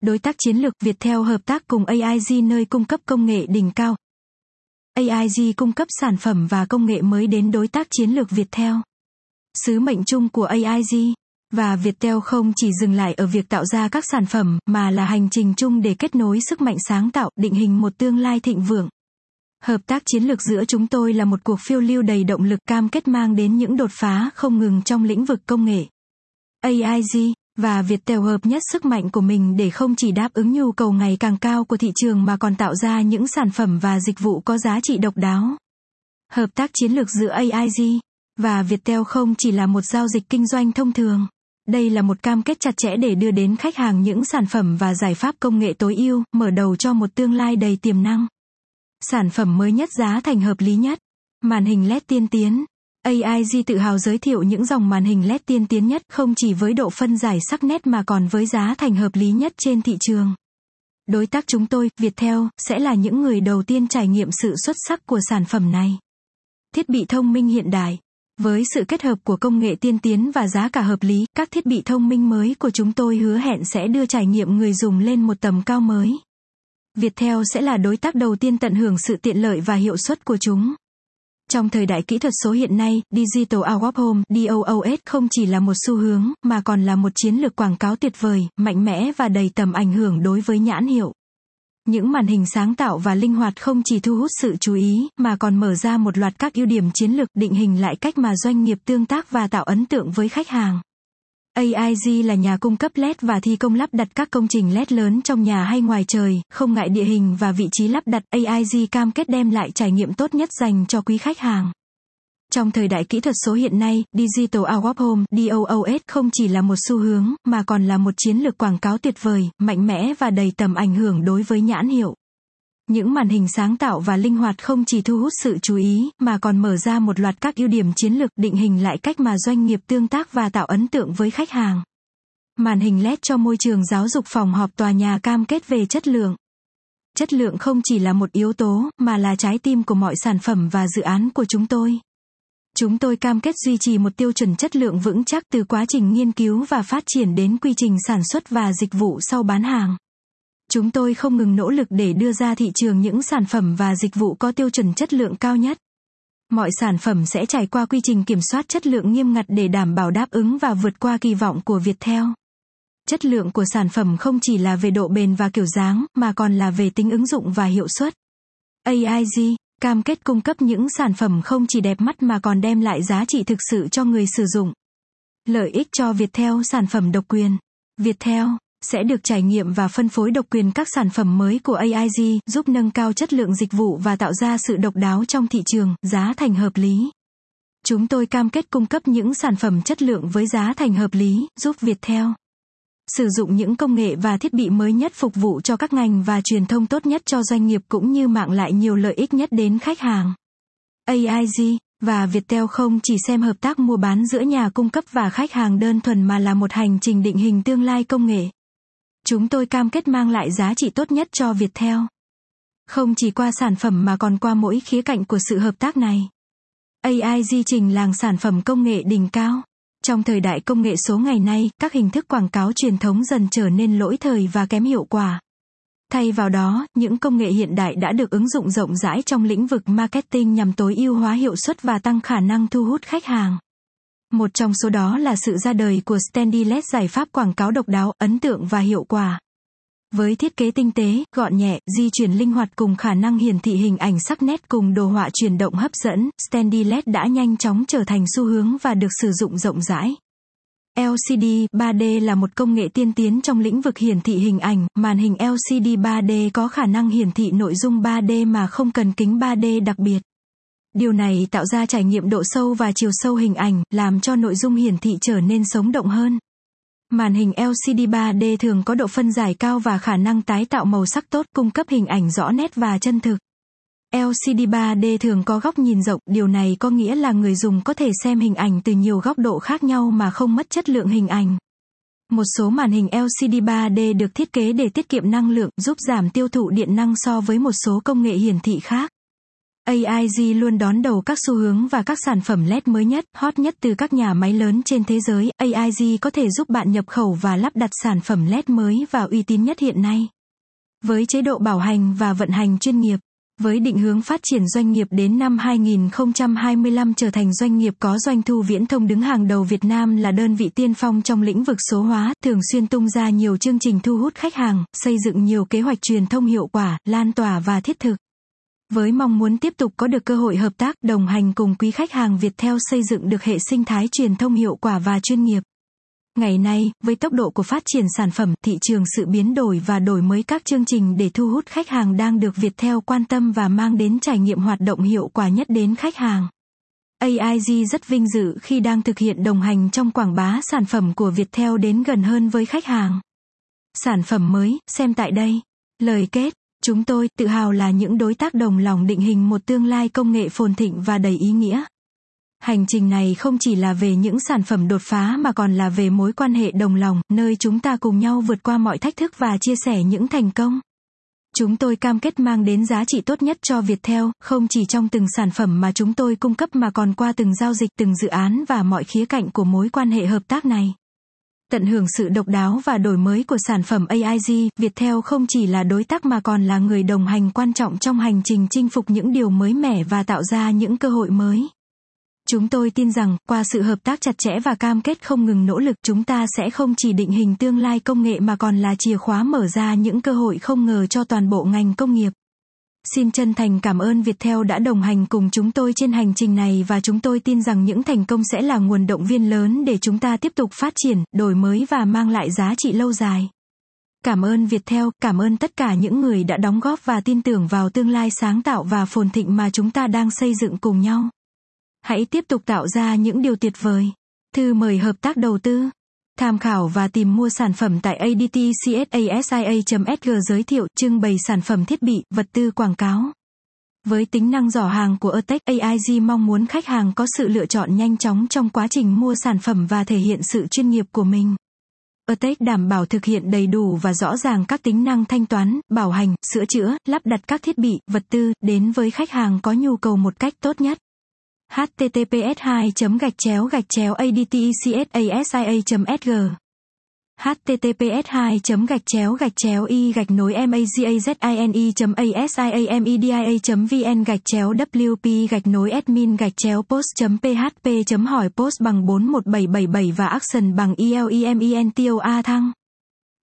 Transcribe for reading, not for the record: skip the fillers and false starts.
Đối tác chiến lược Viettel hợp tác cùng AIG nơi cung cấp công nghệ đỉnh cao. AIG cung cấp sản phẩm và công nghệ mới đến đối tác chiến lược Viettel. Sứ mệnh chung của AIG và Viettel không chỉ dừng lại ở việc tạo ra các sản phẩm, mà là hành trình chung để kết nối sức mạnh sáng tạo, định hình một tương lai thịnh vượng. Hợp tác chiến lược giữa chúng tôi là một cuộc phiêu lưu đầy động lực, cam kết mang đến những đột phá không ngừng trong lĩnh vực công nghệ. AIG và Viettel hợp nhất sức mạnh của mình để không chỉ đáp ứng nhu cầu ngày càng cao của thị trường mà còn tạo ra những sản phẩm và dịch vụ có giá trị độc đáo. Hợp tác chiến lược giữa AIG và Viettel không chỉ là một giao dịch kinh doanh thông thường. Đây là một cam kết chặt chẽ để đưa đến khách hàng những sản phẩm và giải pháp công nghệ tối ưu, mở đầu cho một tương lai đầy tiềm năng. Sản phẩm mới nhất, giá thành hợp lý nhất. Màn hình LED tiên tiến. AIG tự hào giới thiệu những dòng màn hình LED tiên tiến nhất, không chỉ với độ phân giải sắc nét mà còn với giá thành hợp lý nhất trên thị trường. Đối tác chúng tôi, Viettel, sẽ là những người đầu tiên trải nghiệm sự xuất sắc của sản phẩm này. Thiết bị thông minh hiện đại. Với sự kết hợp của công nghệ tiên tiến và giá cả hợp lý, các thiết bị thông minh mới của chúng tôi hứa hẹn sẽ đưa trải nghiệm người dùng lên một tầm cao mới. Viettel sẽ là đối tác đầu tiên tận hưởng sự tiện lợi và hiệu suất của chúng. Trong thời đại kỹ thuật số hiện nay, Digital Out of Home (DOOH) không chỉ là một xu hướng, mà còn là một chiến lược quảng cáo tuyệt vời, mạnh mẽ và đầy tầm ảnh hưởng đối với nhãn hiệu. Những màn hình sáng tạo và linh hoạt không chỉ thu hút sự chú ý, mà còn mở ra một loạt các ưu điểm chiến lược, định hình lại cách mà doanh nghiệp tương tác và tạo ấn tượng với khách hàng. AIG là nhà cung cấp LED và thi công lắp đặt các công trình LED lớn trong nhà hay ngoài trời, không ngại địa hình và vị trí lắp đặt. AIG cam kết đem lại trải nghiệm tốt nhất dành cho quý khách hàng. Trong thời đại kỹ thuật số hiện nay, Digital Out of Home (DOOH) không chỉ là một xu hướng, mà còn là một chiến lược quảng cáo tuyệt vời, mạnh mẽ và đầy tầm ảnh hưởng đối với nhãn hiệu. Những màn hình sáng tạo và linh hoạt không chỉ thu hút sự chú ý, mà còn mở ra một loạt các ưu điểm chiến lược, định hình lại cách mà doanh nghiệp tương tác và tạo ấn tượng với khách hàng. Màn hình LED cho môi trường giáo dục, phòng họp, tòa nhà, cam kết về chất lượng. Chất lượng không chỉ là một yếu tố, mà là trái tim của mọi sản phẩm và dự án của chúng tôi. Chúng tôi cam kết duy trì một tiêu chuẩn chất lượng vững chắc từ quá trình nghiên cứu và phát triển đến quy trình sản xuất và dịch vụ sau bán hàng. Chúng tôi không ngừng nỗ lực để đưa ra thị trường những sản phẩm và dịch vụ có tiêu chuẩn chất lượng cao nhất. Mọi sản phẩm sẽ trải qua quy trình kiểm soát chất lượng nghiêm ngặt để đảm bảo đáp ứng và vượt qua kỳ vọng của Viettel. Chất lượng của sản phẩm không chỉ là về độ bền và kiểu dáng, mà còn là về tính ứng dụng và hiệu suất. AIG cam kết cung cấp những sản phẩm không chỉ đẹp mắt mà còn đem lại giá trị thực sự cho người sử dụng. Lợi ích cho Viettel: sản phẩm độc quyền. Viettel sẽ được trải nghiệm và phân phối độc quyền các sản phẩm mới của AIG, giúp nâng cao chất lượng dịch vụ và tạo ra sự độc đáo trong thị trường. Giá thành hợp lý. Chúng tôi cam kết cung cấp những sản phẩm chất lượng với giá thành hợp lý, giúp Viettel sử dụng những công nghệ và thiết bị mới nhất phục vụ cho các ngành và truyền thông tốt nhất cho doanh nghiệp, cũng như mang lại nhiều lợi ích nhất đến khách hàng. AIG và Viettel không chỉ xem hợp tác mua bán giữa nhà cung cấp và khách hàng đơn thuần, mà là một hành trình định hình tương lai công nghệ. Chúng tôi cam kết mang lại giá trị tốt nhất cho Viettel, không chỉ qua sản phẩm mà còn qua mỗi khía cạnh của sự hợp tác này. AIG trình làng sản phẩm công nghệ đỉnh cao. Trong thời đại công nghệ số ngày nay, các hình thức quảng cáo truyền thống dần trở nên lỗi thời và kém hiệu quả. Thay vào đó, những công nghệ hiện đại đã được ứng dụng rộng rãi trong lĩnh vực marketing nhằm tối ưu hóa hiệu suất và tăng khả năng thu hút khách hàng. Một trong số đó là sự ra đời của Standy LED, giải pháp quảng cáo độc đáo, ấn tượng và hiệu quả. Với thiết kế tinh tế, gọn nhẹ, di chuyển linh hoạt cùng khả năng hiển thị hình ảnh sắc nét cùng đồ họa chuyển động hấp dẫn, Standy LED đã nhanh chóng trở thành xu hướng và được sử dụng rộng rãi. LCD 3D là một công nghệ tiên tiến trong lĩnh vực hiển thị hình ảnh. Màn hình LCD 3D có khả năng hiển thị nội dung 3D mà không cần kính 3D đặc biệt. Điều này tạo ra trải nghiệm độ sâu và chiều sâu hình ảnh, làm cho nội dung hiển thị trở nên sống động hơn. Màn hình LCD 3D thường có độ phân giải cao và khả năng tái tạo màu sắc tốt, cung cấp hình ảnh rõ nét và chân thực. LCD 3D thường có góc nhìn rộng, điều này có nghĩa là người dùng có thể xem hình ảnh từ nhiều góc độ khác nhau mà không mất chất lượng hình ảnh. Một số màn hình LCD 3D được thiết kế để tiết kiệm năng lượng, giúp giảm tiêu thụ điện năng so với một số công nghệ hiển thị khác. AIG luôn đón đầu các xu hướng và các sản phẩm LED mới nhất, hot nhất từ các nhà máy lớn trên thế giới. AIG có thể giúp bạn nhập khẩu và lắp đặt sản phẩm LED mới và uy tín nhất hiện nay. Với chế độ bảo hành và vận hành chuyên nghiệp, với định hướng phát triển doanh nghiệp đến năm 2025 trở thành doanh nghiệp có doanh thu viễn thông đứng hàng đầu, Việt Nam là đơn vị tiên phong trong lĩnh vực số hóa, thường xuyên tung ra nhiều chương trình thu hút khách hàng, xây dựng nhiều kế hoạch truyền thông hiệu quả, lan tỏa và thiết thực. Với mong muốn tiếp tục có được cơ hội hợp tác, đồng hành cùng quý khách hàng Viettel xây dựng được hệ sinh thái truyền thông hiệu quả và chuyên nghiệp. Ngày nay, với tốc độ của phát triển sản phẩm, thị trường, sự biến đổi và đổi mới các chương trình để thu hút khách hàng đang được Viettel quan tâm và mang đến trải nghiệm hoạt động hiệu quả nhất đến khách hàng. AIG rất vinh dự khi đang thực hiện đồng hành trong quảng bá sản phẩm của Viettel đến gần hơn với khách hàng. Sản phẩm mới, xem tại đây. Lời kết. Chúng tôi tự hào là những đối tác đồng lòng định hình một tương lai công nghệ phồn thịnh và đầy ý nghĩa. Hành trình này không chỉ là về những sản phẩm đột phá mà còn là về mối quan hệ đồng lòng, nơi chúng ta cùng nhau vượt qua mọi thách thức và chia sẻ những thành công. Chúng tôi cam kết mang đến giá trị tốt nhất cho Viettel, không chỉ trong từng sản phẩm mà chúng tôi cung cấp mà còn qua từng giao dịch, từng dự án và mọi khía cạnh của mối quan hệ hợp tác này. Tận hưởng sự độc đáo và đổi mới của sản phẩm AIG, Viettel không chỉ là đối tác mà còn là người đồng hành quan trọng trong hành trình chinh phục những điều mới mẻ và tạo ra những cơ hội mới. Chúng tôi tin rằng, qua sự hợp tác chặt chẽ và cam kết không ngừng nỗ lực, chúng ta sẽ không chỉ định hình tương lai công nghệ mà còn là chìa khóa mở ra những cơ hội không ngờ cho toàn bộ ngành công nghiệp. Xin chân thành cảm ơn Viettel đã đồng hành cùng chúng tôi trên hành trình này và chúng tôi tin rằng những thành công sẽ là nguồn động viên lớn để chúng ta tiếp tục phát triển, đổi mới và mang lại giá trị lâu dài. Cảm ơn Viettel, cảm ơn tất cả những người đã đóng góp và tin tưởng vào tương lai sáng tạo và phồn thịnh mà chúng ta đang xây dựng cùng nhau. Hãy tiếp tục tạo ra những điều tuyệt vời. Thư mời hợp tác đầu tư. Tham khảo và tìm mua sản phẩm tại adtcsasia.sg. Giới thiệu, trưng bày sản phẩm thiết bị, vật tư quảng cáo. Với tính năng dò hàng của Atex, AIG mong muốn khách hàng có sự lựa chọn nhanh chóng trong quá trình mua sản phẩm và thể hiện sự chuyên nghiệp của mình. Atex đảm bảo thực hiện đầy đủ và rõ ràng các tính năng thanh toán, bảo hành, sửa chữa, lắp đặt các thiết bị, vật tư, đến với khách hàng có nhu cầu một cách tốt nhất. https://adtcsasia.sg https://i-nối-media.media.vn/wp-admin-post.php hỏi post bằng 417777 và action bằng ELEMENTOA thăng